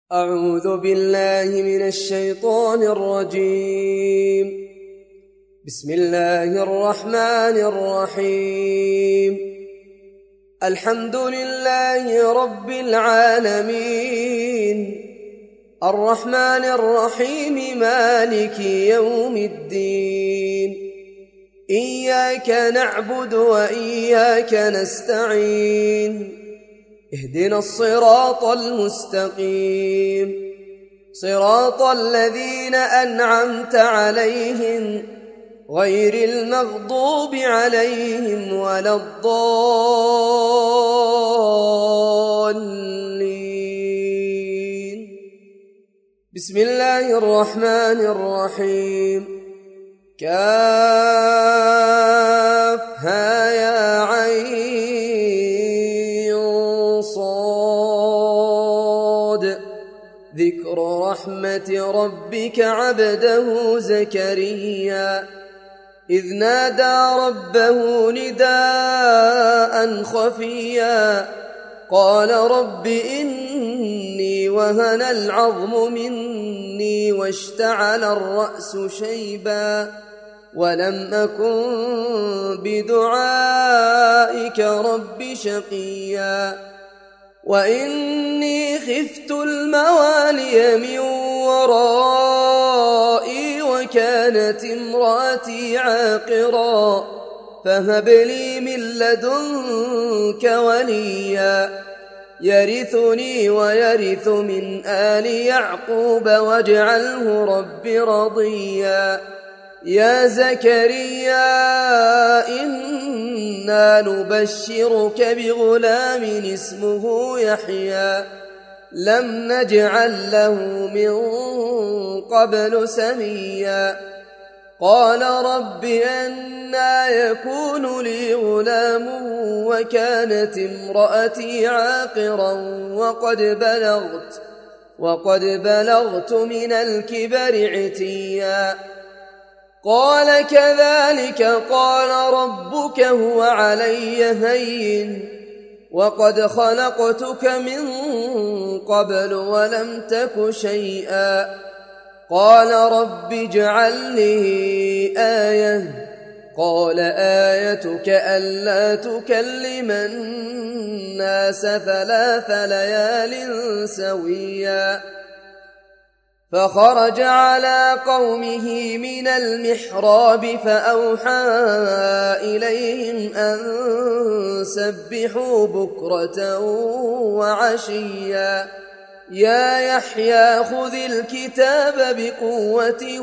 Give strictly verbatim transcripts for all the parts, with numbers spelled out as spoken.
أعوذ بالله من الشيطان الرجيم. بسم الله الرحمن الرحيم. الحمد لله رب العالمين، الرحمن الرحيم، مالك يوم الدين. إياك نعبد وإياك نستعين، اهدنا الصراط المستقيم، صراط الذين أنعمت عليهم غير المغضوب عليهم ولا الضالين. بسم الله الرحمن الرحيم. كافها يا عين صاد، ذكر رحمة ربك عبده زكريا إذ نادى ربه نداء خفيا قال رب إني وهن العظم مني واشتعل الرأس شيبا ولم أكن بدعائك رب شقيا وإني خفت الموالي من ورائي وكانت امرأتي عاقرا فهب لي من لدنك وليا يرثني ويرث من آل يعقوب واجعله رب رضيا. يا زكريا إنا نبشرك بغلام اسمه يحيى لم نجعل له من قبل سميا قال رب أنى يكون لي غلام وكانت امرأتي عاقرا وقد بلغت وقد بلغت من الكبر عتيا قال كذلك قال ربك هو علي هين وقد خلقتك من قبل ولم تك شيئا قال رب اجعل لي آية قال آيتك ألا تكلم الناس ثلاث ليال سويا فخرج على قومه من المحراب فأوحى إليهم أن سبحوا بكرة وعشيا يا يحيى خذ الكتاب بقوة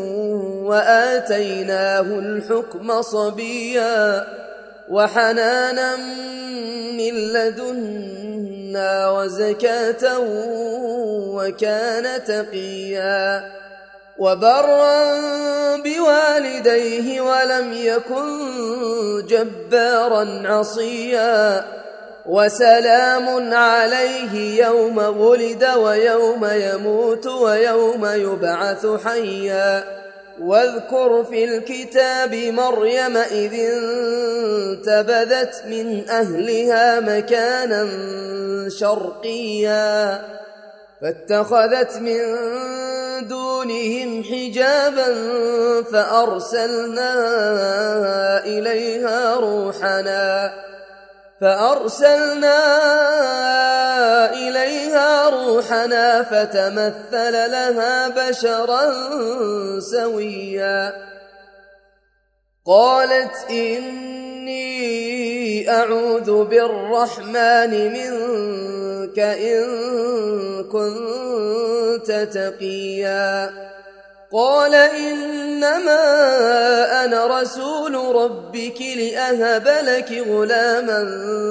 وآتيناه الحكم صبيا وحنانا من لدنا وزكاة وكان تقيا وبرا بوالديه ولم يكن جبارا عصيا وسلام عليه يوم ولد ويوم يموت ويوم يبعث حيا واذكر في الكتاب مريم إذ انتبذت من أهلها مكانا شرقيا فاتخذت من دونهم حجابا فأرسلنا إليها روحنا فأرسلنا إليها روحنا فتمثل لها بشرا سويا قالت إني أعوذ بالرحمن منك إن كنت تقيا قال إنما أنا رسول ربك لأهب لك غلاما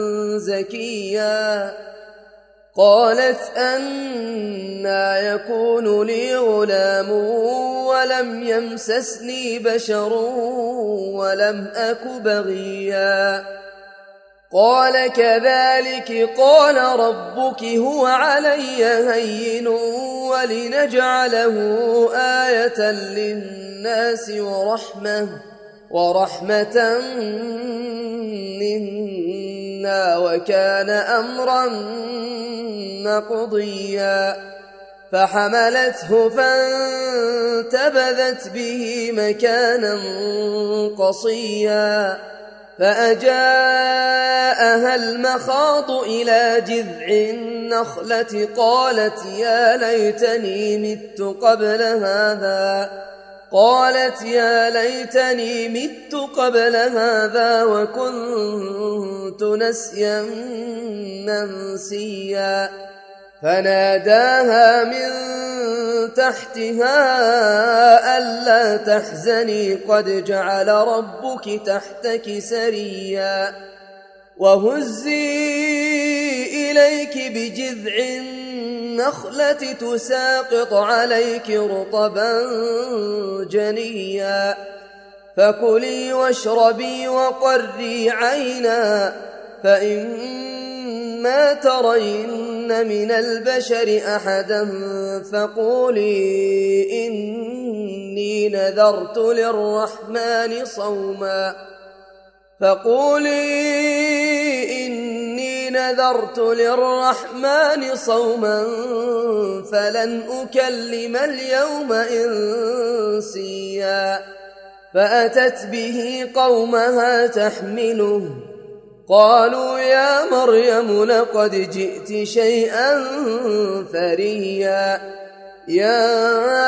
زكيا قالت أنى يكون لي غلام ولم يمسسني بشر ولم أك بغيا قال كذلك قال ربك هو علي هين ولنجعله آية للناس ورحمة ورحمة منا وكان أمرا مقضيا فحملته فانتبذت به مكانا قصيا فأجاءها المخاض إلى جذع النخلة قالت يا ليتني مت قبل هذا قالت يا ليتني مت قبل هذا وكنت نسيا منسيا فناداها من تحتها ألا تحزني قد جعل ربك تحتك سريا وهزي إليك بجذع النخلة تساقط عليك رطبا جنيا فكلي واشربي وقري عينا فإما ترين من البشر أحدا فقولي إني نذرت للرحمن صوما فقولي إني نذرت للرحمن صوما فلن أكلم اليوم إنسيا فأتت به قومها تحمله قالوا يا مريم لقد جئت شيئا فريا يا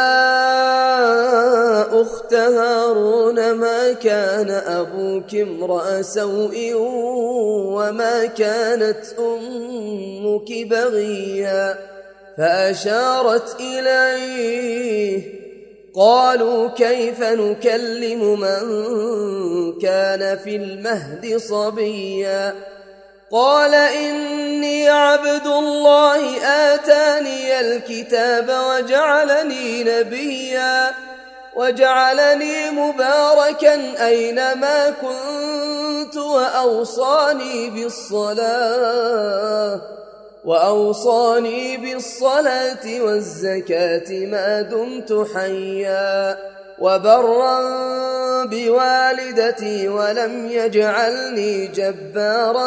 أخت هارون ما كان أبوك امرأ سوء وما كانت أمك بغيا فأشارت إليه قالوا كيف نكلم من كان في المهد صبيا قال إني عبد الله آتاني الكتاب وجعلني نبيا وجعلني مباركا أينما كنت وأوصاني بالصلاة وأوصاني بالصلاة والزكاة ما دمت حيا وبرا بوالدتي ولم يجعلني جبارا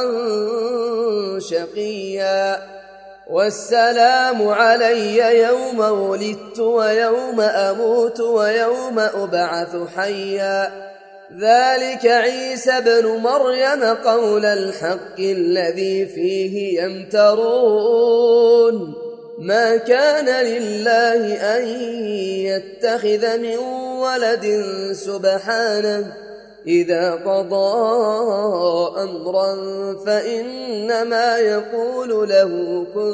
شقيا والسلام علي يوم ولدت ويوم أموت ويوم أبعث حيا ذلك عيسى بن مريم قول الحق الذي فيه يمترون ما كان لله أن يتخذ من ولد سبحانه إذا قضى أمرا فإنما يقول له كن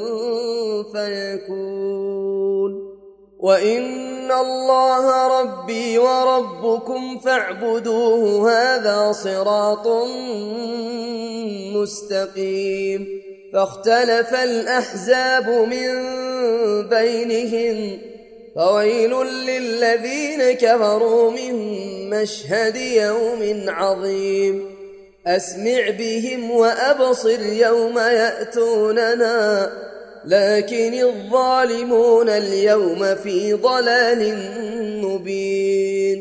فيكون وإن الله ربي وربكم فاعبدوه هذا صراط مستقيم فاختلف الأحزاب من بينهم فويل للذين كفروا من مشهد يوم عظيم أسمع بهم وأبصر يوم يأتوننا لكن الظالمون اليوم في ضلال مبين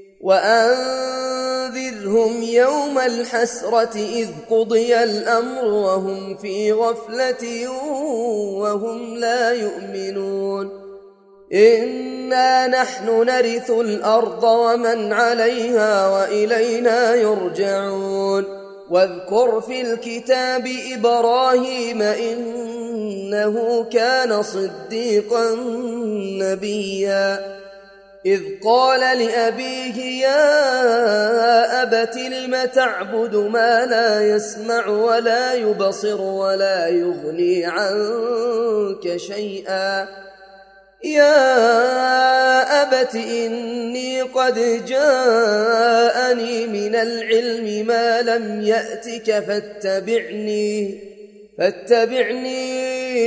وأنذرهم يوم الحسرة إذ قضي الأمر وهم في غفلة وهم لا يؤمنون إنا نحن نرث الأرض ومن عليها وإلينا يرجعون واذكر في الكتاب إبراهيم إنه كان صديقا نبيا إذ قال لأبيه يا أبت لم تعبد ما لا يسمع ولا يبصر ولا يغني عنك شيئا يا أبت إني قد جاءني من العلم ما لم يأتك فاتبعني فاتبعني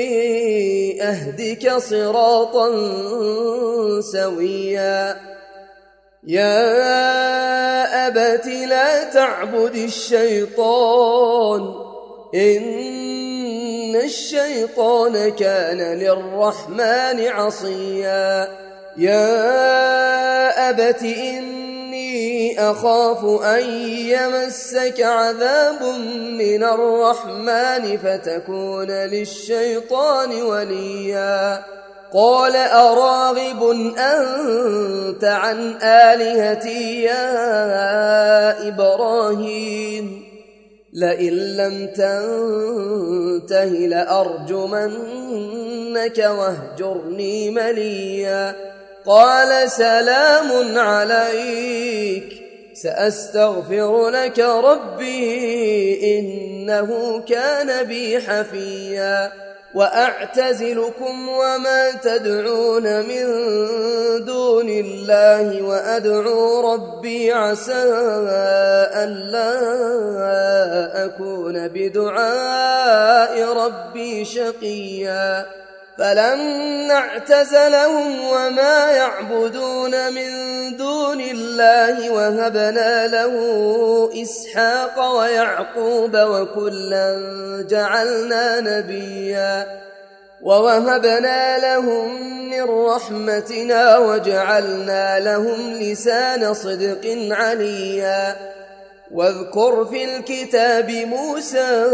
أهدك صراطا سويا يا أبت لا تعبد الشيطان إن الشيطان كان للرحمن عصيا يا أبت إني أخاف أن يمسك عذاب من الرحمن فتكون للشيطان وليا قال أراغب أنت عن آلهتي يا إبراهيم لئن لم تنته لأرجمنك واهجرني مليا قال سلام عليك سأستغفر لك ربي إنه كان بي حفيا وأعتزلكم وما تدعون من دون الله وأدعو ربي عسى ألا أكون بدعاء ربي شقيا فلما اعتزلهم وما يعبدون من دون الله وهبنا له إسحاق ويعقوب وكلا جعلنا نبيا ووهبنا لهم من رحمتنا وجعلنا لهم لسان صدق عليا واذكر في الكتاب موسى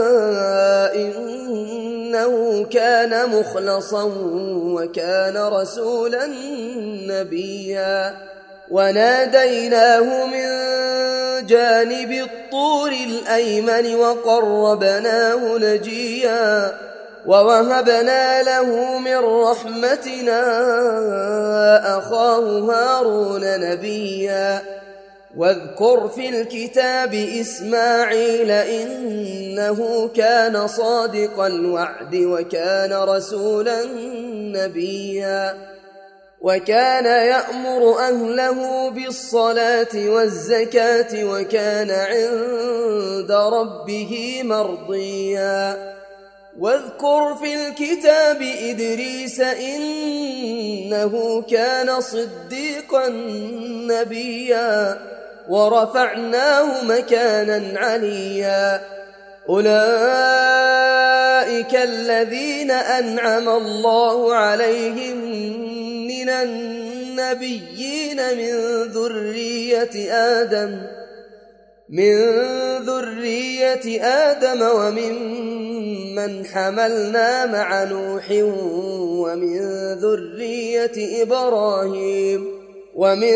إنه كان مخلصا وكان رسولا نبيا وناديناه من جانب الطور الأيمن وقربناه نجيا ووهبنا له من رحمتنا أخاه هارون نبيا واذكر في الكتاب إسماعيل إنه كان صادق الوعد وكان رسولا نبيا وكان يأمر أهله بالصلاة والزكاة وكان عند ربه مرضيا واذكر في الكتاب إدريس إنه كان صديقا نبيا ورفعناه مكانا عليا أولئك الذين أنعم الله عليهم من النبيين من ذرية آدم من ذرية آدم وممن حملنا مع نوح ومن ذرية إبراهيم ومن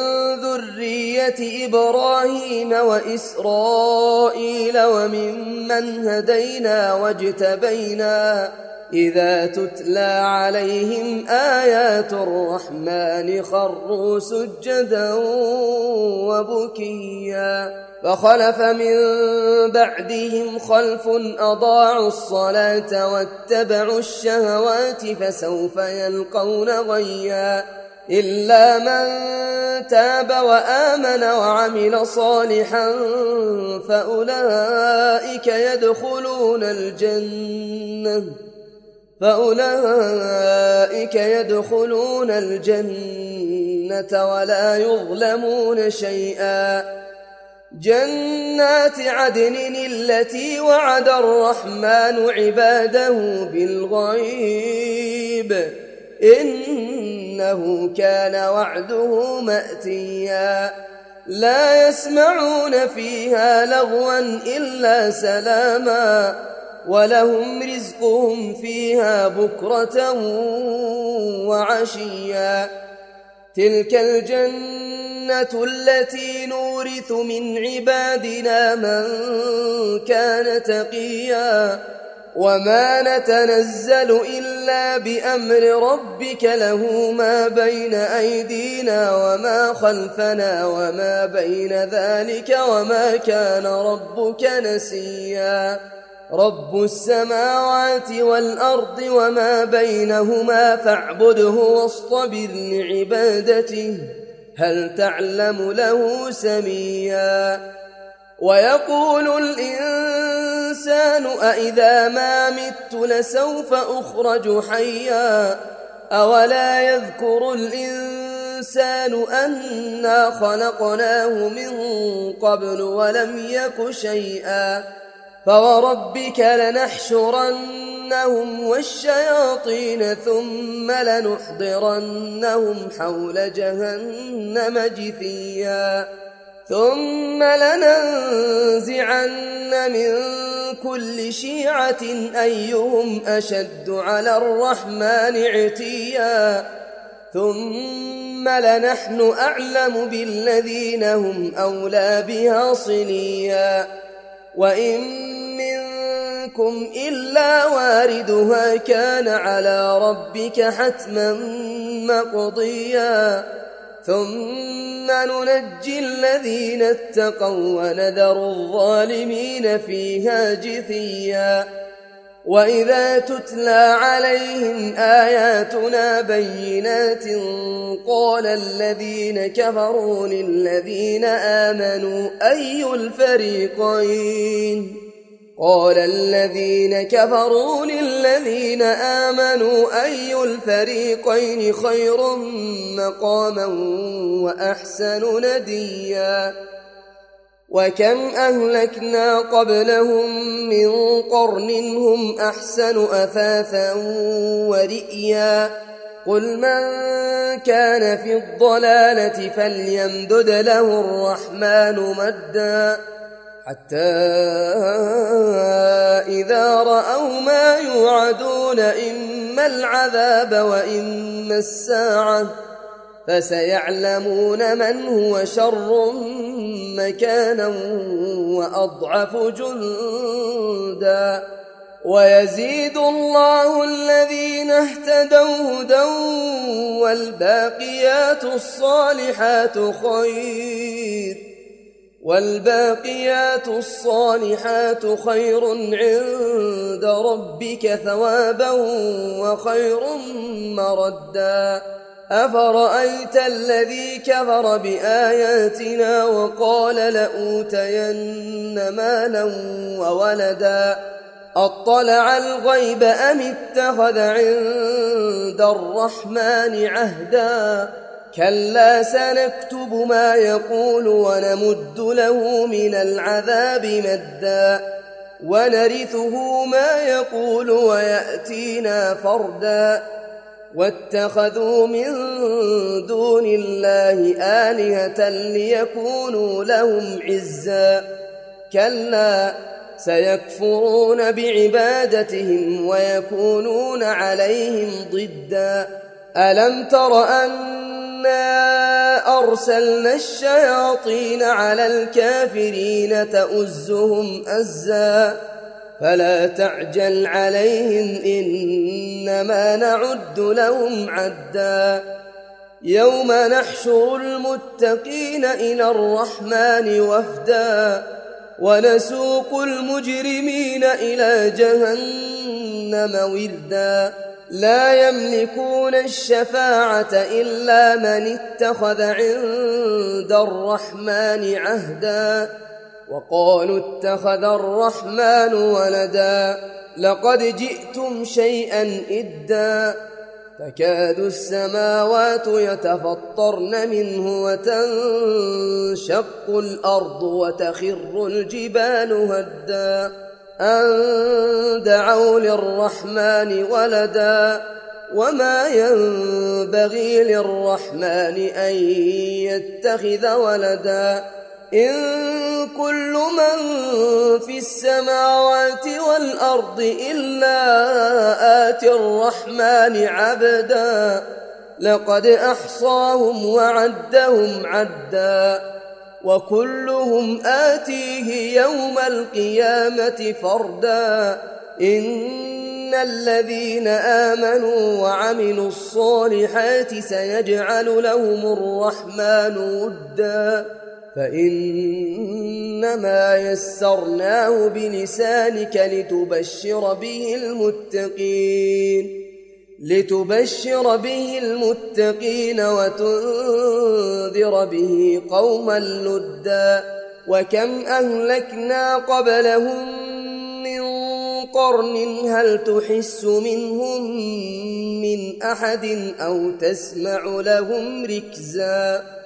ذرية إبراهيم وإسرائيل وممن هدينا واجتبينا إذا تتلى عليهم آيات الرحمن خروا سجدا وبكيا فخلف من بعدهم خلف أضاعوا الصلاة واتبعوا الشهوات فسوف يلقون غيا إلا من تاب وآمن وعمل صالحا فأولئك يدخلون الجنة فأولئك يدخلون الجنة ولا يظلمون شيئا جنات عدن التي وعد الرحمن عباده بالغيب إنه كان وعده مأتيا لا يسمعون فيها لغوا إلا سلاما ولهم رزقهم فيها بكرة وعشيا تلك الجنة التي نورث من عبادنا من كان تقيا وما نتنزل إلا بأمر ربك له ما بين أيدينا وما خلفنا وما بين ذلك وما كان ربك نسيا رب السماوات والأرض وما بينهما فاعبده واصطبر لعبادته هل تعلم له سميا ويقول الإنسان أإذا ما مت لسوف أخرج حيا أولا يذكر الإنسان أنا خلقناه من قبل ولم يك شيئا فوربك لنحشرنهم والشياطين ثم لنحضرنهم حول جهنم جثيا ثم لننزعن من كل شيعة أيهم أشد على الرحمن عتيا ثم لنحن أعلم بالذين هم أولى بها صليا وإن منكم إلا واردها كان على ربك حتما مقضيا ثم ننجي الذين اتقوا ونذر الظالمين فيها جثيا وإذا تتلى عليهم آياتنا بينات قال الذين كفروا للذين آمنوا أي الفريقين قال الذين كفروا للذين آمنوا أي الفريقين خير مقاما وأحسن نديا وكم أهلكنا قبلهم من قرن هم أحسن أثاثا ورئيا قل من كان في الضلالة فليمدد له الرحمن مدا حتى إذا رأوا ما يوعدون إما العذاب وإما الساعة فسيعلمون من هو شر مكانا وأضعف جندا ويزيد الله الذين اهتدوا هدى والباقيات الصالحات خير والباقيات الصالحات خير عند ربك ثوابا وخير مردا أفرأيت الذي كفر بآياتنا وقال لأوتين مالا وولدا أطلع الغيب أم اتخذ عند الرحمن عهدا كلا سنكتب ما يقول ونمد له من العذاب مدا ونرثه ما يقول ويأتينا فردا واتخذوا من دون الله آلهة ليكونوا لهم عزا كلا سيكفرون بعبادتهم ويكونون عليهم ضدا ألم تر أنا أرسلنا الشياطين على الكافرين تؤزهم أزا فلا تعجل عليهم إنما نعد لهم عدا يوم نحشر المتقين إلى الرحمن وفدا ونسوق المجرمين إلى جهنم وردا لا يملكون الشفاعة إلا من اتخذ عند الرحمن عهدا وقالوا اتخذ الرحمن ولدا لقد جئتم شيئا إدا تكاد السماوات يتفطرن منه وتنشق الأرض وتخر الجبال هدا أن دعوا للرحمن ولدا وما ينبغي للرحمن أن يتخذ ولدا إن كل من في السماوات والأرض إلا آتي الرحمن عبدا لقد أحصاهم وعدهم عدا وكلهم آتيه يوم القيامة فردا إن الذين آمنوا وعملوا الصالحات سيجعل لهم الرحمن ودا فإنما يسرناه بلسانك لتبشر به المتقين لتبشر به المتقين وتنذر به قوما لدا وكم أهلكنا قبلهم من قرن هل تحس منهم من أحد أو تسمع لهم ركزا